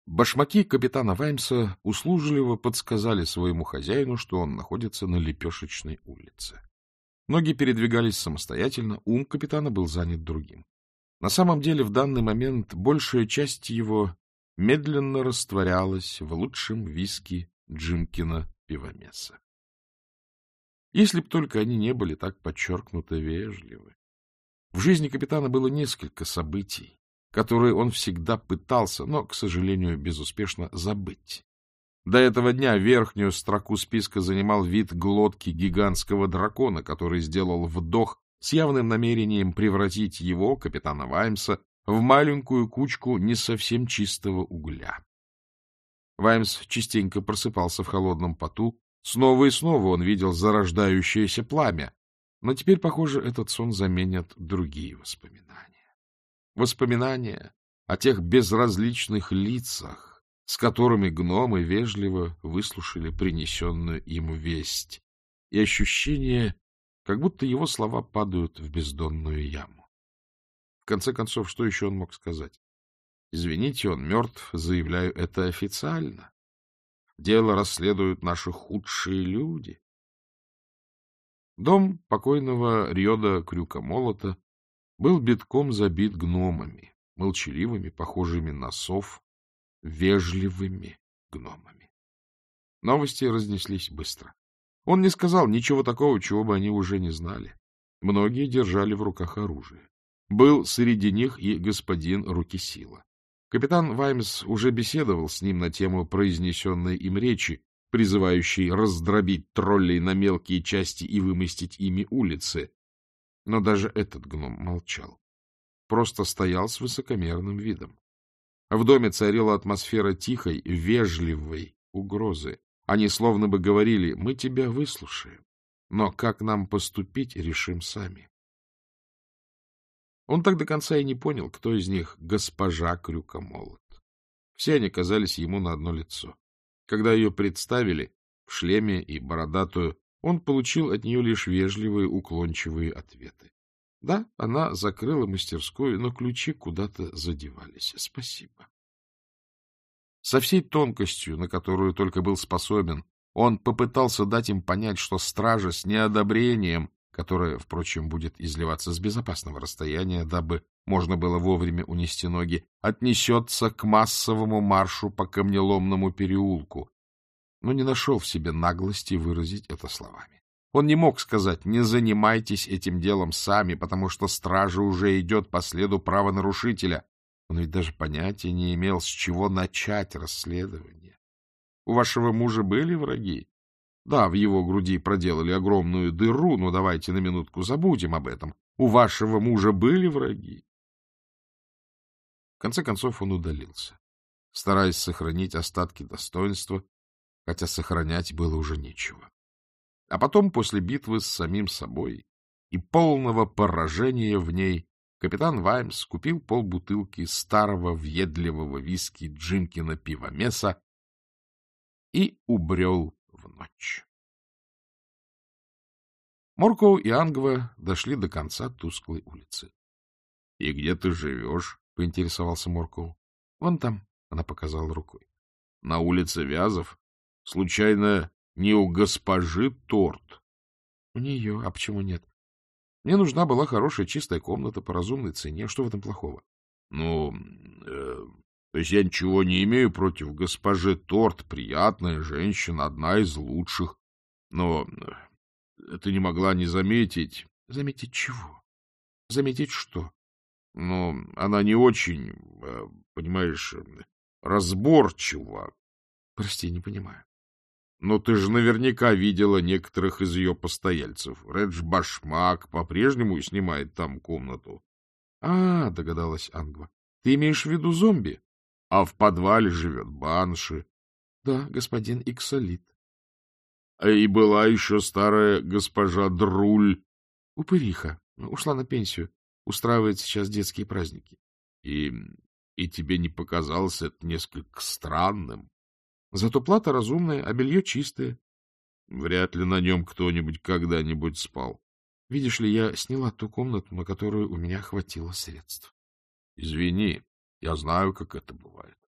Башмаки капитана Ваймса услужливо подсказали своему хозяину, что он находится на Лепешечной улице. Ноги передвигались самостоятельно, ум капитана был занят другим. На самом деле, в данный момент большая часть его медленно растворялась в лучшем виски Джимкина пивомеса. Если б только они не были так подчеркнуто вежливы. В жизни капитана было несколько событий, которые он всегда пытался, но, к сожалению, безуспешно забыть. До этого дня верхнюю строку списка занимал вид глотки гигантского дракона, который сделал вдох с явным намерением превратить его, капитана Ваймса, в маленькую кучку не совсем чистого угля. Ваймс частенько просыпался в холодном поту, снова и снова он видел зарождающееся пламя, но теперь, похоже, этот сон заменят другие воспоминания. Воспоминания о тех безразличных лицах, с которыми гномы вежливо выслушали принесенную им весть, и ощущение, как будто его слова падают в бездонную яму. В конце концов, что еще он мог сказать? Извините, он мертв, заявляю это официально. Дело расследуют наши худшие люди. Дом покойного Рьода Крюкомолота был битком забит гномами, молчаливыми, похожими на сов, вежливыми гномами. Новости разнеслись быстро. Он не сказал ничего такого, чего бы они уже не знали. Многие держали в руках оружие. Был среди них и господин Рукисила. Капитан Ваймс уже беседовал с ним на тему произнесенной им речи, призывающей раздробить троллей на мелкие части и вымостить ими улицы. Но даже этот гном молчал. Просто стоял с высокомерным видом. В доме царила атмосфера тихой, вежливой угрозы. Они словно бы говорили: «Мы тебя выслушаем, но как нам поступить, решим сами». Он так до конца и не понял, кто из них госпожа Крюкомолот. Все они казались ему на одно лицо. Когда ее представили в шлеме и бородатую, он получил от нее лишь вежливые, уклончивые ответы. Да, она закрыла мастерскую, но ключи куда-то задевались. Спасибо. Со всей тонкостью, на которую только был способен, он попытался дать им понять, что стража с неодобрением, которое, впрочем, будет изливаться с безопасного расстояния, дабы можно было вовремя унести ноги, отнесется к массовому маршу по камнеломному переулку, но не нашел в себе наглости выразить это словами. Он не мог сказать: «Не занимайтесь этим делом сами, потому что стража уже идет по следу правонарушителя». Он ведь даже понятия не имел, с чего начать расследование. У вашего мужа были враги? Да, в его груди проделали огромную дыру, но давайте на минутку забудем об этом. У вашего мужа были враги? В конце концов он удалился, стараясь сохранить остатки достоинства, хотя сохранять было уже нечего. А потом, после битвы с самим собой и полного поражения в ней, капитан Ваймс купил полбутылки старого въедливого виски Джимкина пивомеса и убрел в ночь. Моркоу и Ангва дошли до конца тусклой улицы. — И где ты живешь? — поинтересовался Моркоу. — Вон там, — она показала рукой. — На улице Вязов? Случайно не у госпожи Торт? — У нее, а почему нет? Мне нужна была хорошая чистая комната по разумной цене. Что в этом плохого? — Ну, то есть я ничего не имею против госпожи Торт. Приятная женщина, одна из лучших. Но ты не могла не заметить... — Заметить чего? Заметить что? — Ну, она не очень, понимаешь, разборчива. — Прости, не понимаю. Но ты же наверняка видела некоторых из ее постояльцев. Редж Башмак по-прежнему снимает там комнату. — догадалась Ангва. — Ты имеешь в виду зомби? — А в подвале живет Банши. — Да, господин Иксолит. — И была еще старая госпожа Друль. — Упыриха. Ушла на пенсию. Устраивает сейчас детские праздники. — И тебе не показалось это несколько странным? Зато плата разумная, а белье чистое. Вряд ли на нем кто-нибудь когда-нибудь спал. Видишь ли, я сняла ту комнату, на которую у меня хватило средств. Извини, я знаю, как это бывает.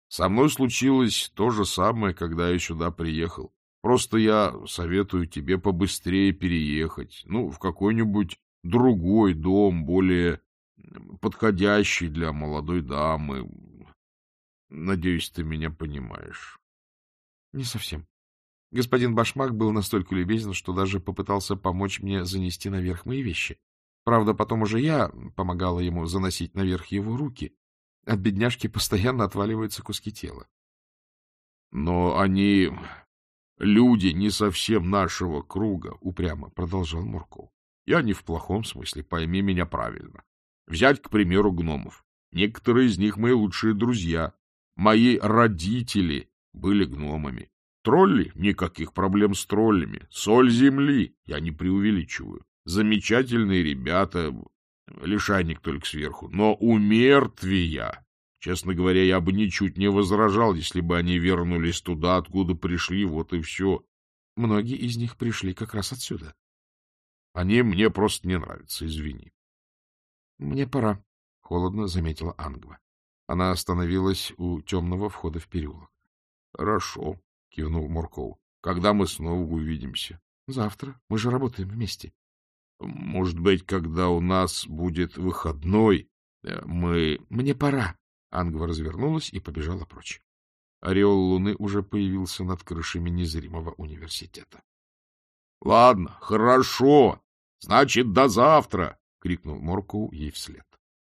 Со мной случилось то же самое, когда я сюда приехал. Просто я советую тебе побыстрее переехать, в какой-нибудь другой дом, более подходящий для молодой дамы. Надеюсь, ты меня понимаешь. — Не совсем. Господин Башмак был настолько любезен, что даже попытался помочь мне занести наверх мои вещи. Правда, потом уже я помогала ему заносить наверх его руки. От бедняжки постоянно отваливаются куски тела. — Но они люди не совсем нашего круга, — упрямо продолжал Мурков. — Я не в плохом смысле, пойми меня правильно. Взять, к примеру, гномов. Некоторые из них мои лучшие друзья. Мои родители были гномами. Тролли — никаких проблем с троллями. Соль земли — я не преувеличиваю. Замечательные ребята, лишайник только сверху. Но у мертвия, честно говоря, я бы ничуть не возражал, если бы они вернулись туда, откуда пришли, вот и все. Многие из них пришли как раз отсюда. Они мне просто не нравятся, извини. — Мне пора, — холодно заметила Ангва. Она остановилась у темного входа в переулок. — Хорошо, — кивнул Мурков. — Когда мы снова увидимся? — Завтра. Мы же работаем вместе. — Может быть, когда у нас будет выходной, мы... — Мне пора. Ангва развернулась и побежала прочь. Ореол луны уже появился над крышами незримого университета. — Ладно, хорошо. Значит, до завтра! — крикнул Мурков ей вслед.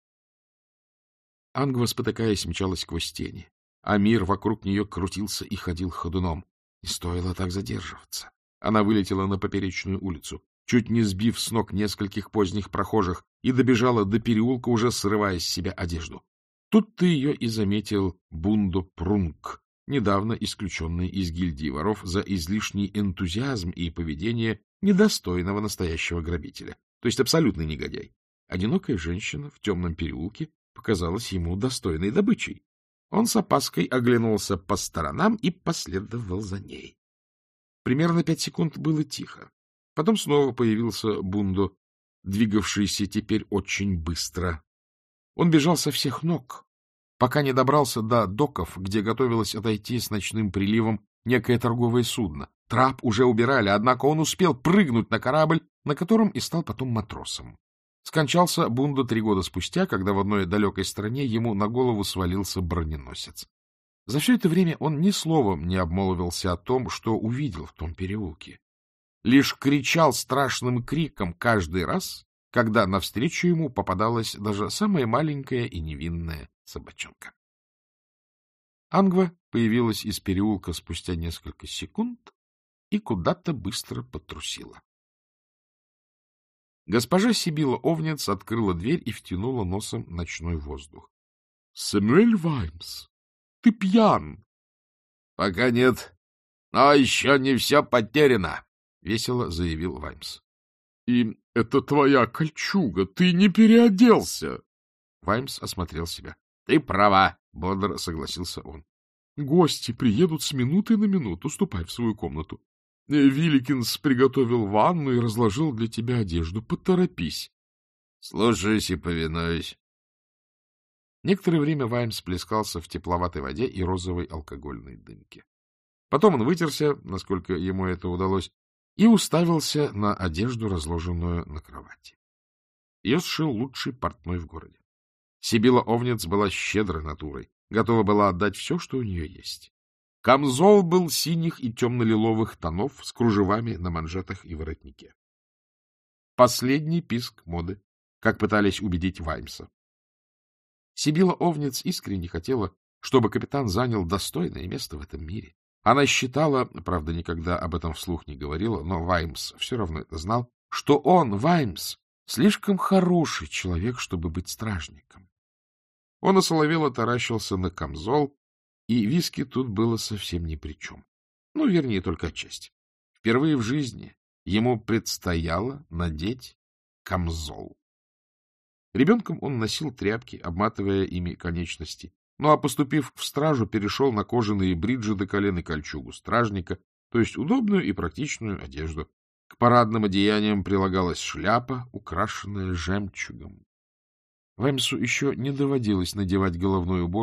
Ангва, спотыкаясь, мчалась сквозь тени, а мир вокруг нее крутился и ходил ходуном. Не стоило так задерживаться. Она вылетела на поперечную улицу, чуть не сбив с ног нескольких поздних прохожих, и добежала до переулка, уже срывая с себя одежду. Тут-то ее и заметил Бундо Прунг, недавно исключенный из гильдии воров за излишний энтузиазм и поведение недостойного настоящего грабителя, то есть абсолютный негодяй. Одинокая женщина в темном переулке показалась ему достойной добычей. Он с опаской оглянулся по сторонам и последовал за ней. Примерно 5 секунд было тихо. Потом снова появился Бундо, двигавшийся теперь очень быстро. Он бежал со всех ног, пока не добрался до доков, где готовилось отойти с ночным приливом некое торговое судно. Трап уже убирали, однако он успел прыгнуть на корабль, на котором и стал потом матросом. Скончался Бундо 3 года спустя, когда в одной далекой стране ему на голову свалился броненосец. За все это время он ни словом не обмолвился о том, что увидел в том переулке. Лишь кричал страшным криком каждый раз, когда навстречу ему попадалась даже самая маленькая и невинная собачонка. Ангва появилась из переулка спустя несколько секунд и куда-то быстро потрусила. Госпожа Сибила Овнец открыла дверь и втянула носом ночной воздух. — Сэмюэль Ваймс, ты пьян! — Пока нет, но еще не все потеряно, — весело заявил Ваймс. — И это твоя кольчуга, ты не переоделся! Ваймс осмотрел себя. — Ты права, — бодро согласился он. — Гости приедут с минуты на минуту, ступай в свою комнату. Вилликинс приготовил ванну и разложил для тебя одежду. Поторопись. — Слушаюсь и повинуюсь. Некоторое время Ваймс плескался в тепловатой воде и розовой алкогольной дымке. Потом он вытерся, насколько ему это удалось, и уставился на одежду, разложенную на кровати. Ее сшил лучший портной в городе. Сибила Овнец была щедрой натурой, готова была отдать все, что у нее есть. Камзол был синих и темно-лиловых тонов с кружевами на манжетах и воротнике. Последний писк моды, как пытались убедить Ваймса. Сибила Овнец искренне хотела, чтобы капитан занял достойное место в этом мире. Она считала, правда, никогда об этом вслух не говорила, но Ваймс все равно это знал, что он, Ваймс, слишком хороший человек, чтобы быть стражником. Он осоловело таращился на камзол, и виски тут было совсем ни при чем. Ну, вернее, только отчасти. Впервые в жизни ему предстояло надеть камзол. Ребенком он носил тряпки, обматывая ими конечности, ну а поступив в стражу, перешел на кожаные бриджи до колен и кольчугу стражника, то есть удобную и практичную одежду. К парадным одеяниям прилагалась шляпа, украшенная жемчугом. Ваймсу еще не доводилось надевать головной убор,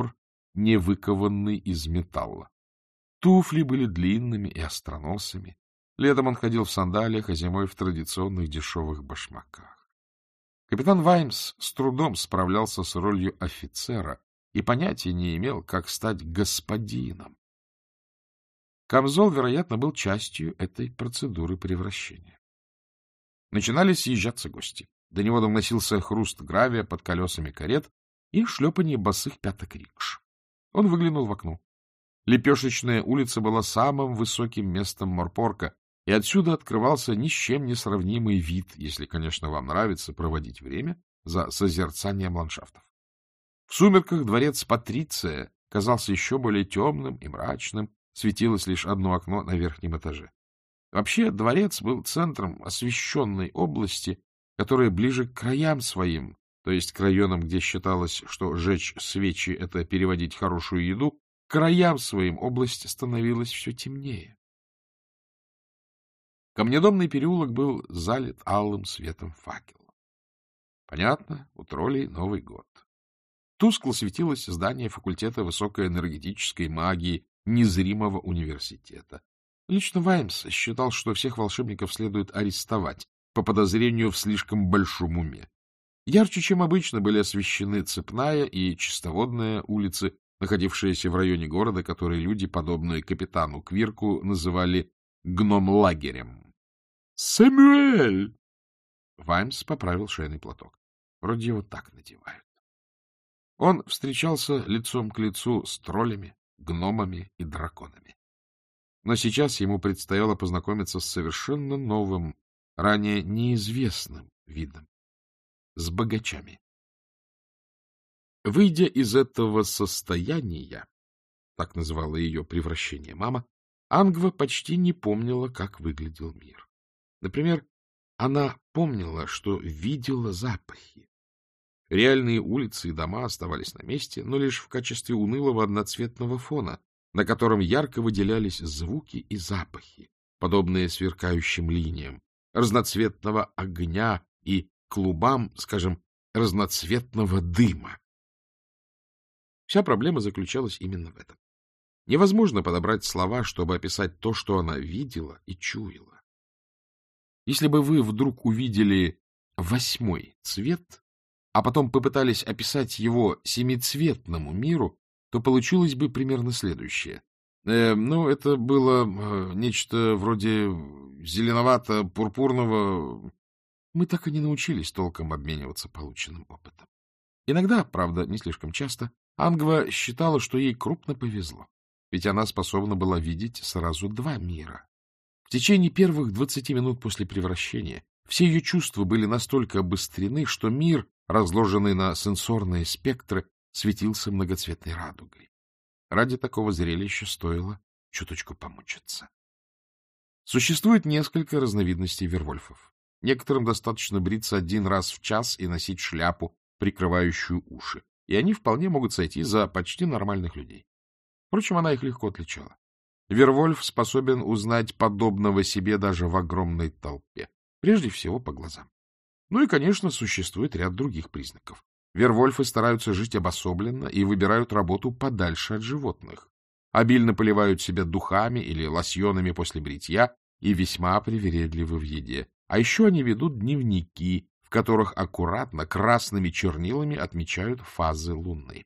не выкованный из металла. Туфли были длинными и остроносыми. Летом он ходил в сандалиях, а зимой в традиционных дешевых башмаках. Капитан Ваймс с трудом справлялся с ролью офицера и понятия не имел, как стать господином. Камзол, вероятно, был частью этой процедуры превращения. Начинали съезжаться гости. До него доносился хруст гравия под колесами карет и шлепанье босых пяток рикш. Он выглянул в окно. Лепешечная улица была самым высоким местом Морпорка, и отсюда открывался ни с чем не сравнимый вид, если, конечно, вам нравится проводить время за созерцанием ландшафтов. В сумерках дворец Патриция казался еще более темным и мрачным, светилось лишь одно окно на верхнем этаже. Вообще, дворец был центром освещенной области, которая ближе к краям своим, то есть к районам, где считалось, что жечь свечи — это переводить хорошую еду, к краям своим область становилась все темнее. Камнедомный переулок был залит алым светом факела. Понятно, у троллей Новый год. Тускло светилось здание факультета высокоэнергетической магии незримого университета. Лично Ваймс считал, что всех волшебников следует арестовать по подозрению в слишком большом уме. Ярче, чем обычно, были освещены Цепная и Чистоводная улицы, находившиеся в районе города, который люди, подобные капитану Квирку, называли гном-лагерем. «Сэмюэль!» Ваймс поправил шейный платок. Вроде его так надевают. Он встречался лицом к лицу с троллями, гномами и драконами. Но сейчас ему предстояло познакомиться с совершенно новым, ранее неизвестным видом — с богачами. Выйдя из этого состояния, так называла ее превращение мама, Ангва почти не помнила, как выглядел мир. Например, она помнила, что видела запахи. Реальные улицы и дома оставались на месте, но лишь в качестве унылого одноцветного фона, на котором ярко выделялись звуки и запахи, подобные сверкающим линиям, разноцветного огня и клубам, скажем, разноцветного дыма. Вся проблема заключалась именно в этом. Невозможно подобрать слова, чтобы описать то, что она видела и чуяла. Если бы вы вдруг увидели 8-й цвет, а потом попытались описать его семицветному миру, то получилось бы примерно следующее. Это было нечто вроде зеленовато-пурпурного. Мы так и не научились толком обмениваться полученным опытом. Иногда, правда, не слишком часто, Ангва считала, что ей крупно повезло, ведь она способна была видеть сразу 2 мира. В течение первых 20 минут после превращения все ее чувства были настолько обострены, что мир, разложенный на сенсорные спектры, светился многоцветной радугой. Ради такого зрелища стоило чуточку помучиться. Существует несколько разновидностей вервольфов. Некоторым достаточно бриться 1 раз в час и носить шляпу, прикрывающую уши, и они вполне могут сойти за почти нормальных людей. Впрочем, она их легко отличала. Вервольф способен узнать подобного себе даже в огромной толпе, прежде всего по глазам. Ну и, конечно, существует ряд других признаков. Вервольфы стараются жить обособленно и выбирают работу подальше от животных. Обильно поливают себя духами или лосьонами после бритья и весьма привередливы в еде. А еще они ведут дневники, в которых аккуратно красными чернилами отмечают фазы Луны.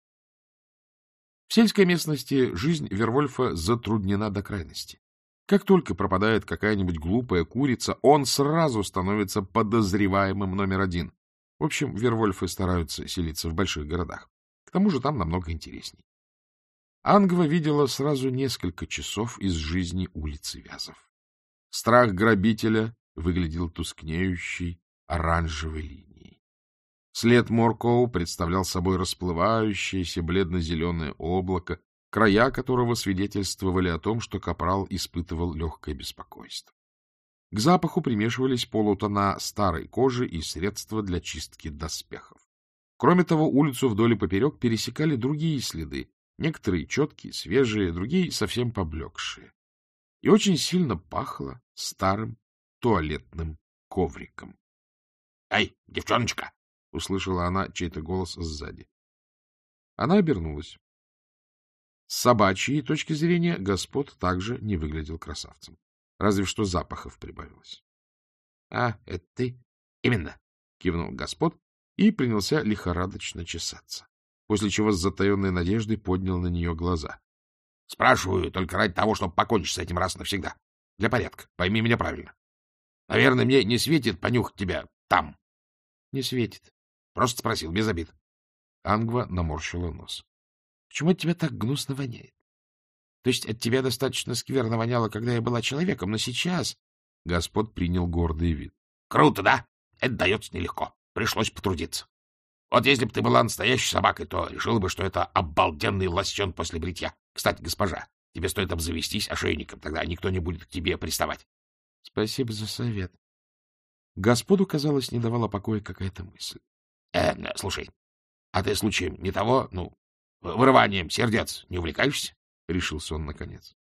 В сельской местности жизнь вервольфа затруднена до крайности. Как только пропадает какая-нибудь глупая курица, он сразу становится подозреваемым номер 1. В общем, вервольфы стараются селиться в больших городах. К тому же там намного интересней. Ангва видела сразу несколько часов из жизни улицы Вязов. Страх грабителя выглядел тускнеющей оранжевой линией. След Моркоу представлял собой расплывающееся бледно-зеленое облако, края которого свидетельствовали о том, что капрал испытывал легкое беспокойство. К запаху примешивались полутона старой кожи и средства для чистки доспехов. Кроме того, улицу вдоль и поперек пересекали другие следы, некоторые четкие, свежие, другие совсем поблекшие. И очень сильно пахло старым туалетным ковриком. — Эй, девчоночка! — услышала она чей-то голос сзади. Она обернулась. С собачьей точки зрения господ также не выглядел красавцем. Разве что запахов прибавилось. — А, это ты? — Именно, — кивнул господ и принялся лихорадочно чесаться, после чего с затаенной надеждой поднял на нее глаза. — Спрашиваю только ради того, чтобы покончить с этим раз навсегда. Для порядка, пойми меня правильно. Наверное, мне не светит понюхать тебя там. — Не светит. Просто спросил, без обид. Ангва наморщила нос. — Почему от тебя так гнусно воняет? То есть от тебя достаточно скверно воняло, когда я была человеком, но сейчас... Господ принял гордый вид. — Круто, да? Это дается нелегко. Пришлось потрудиться. Вот если бы ты была настоящей собакой, то решила бы, что это обалденный лосьон после бритья. Кстати, госпожа, тебе стоит обзавестись ошейником, тогда никто не будет к тебе приставать. — Спасибо за совет. Господу, казалось, не давала покоя какая-то мысль. — Слушай, а ты случаем не того, вырыванием сердец не увлекаешься? — решился он наконец.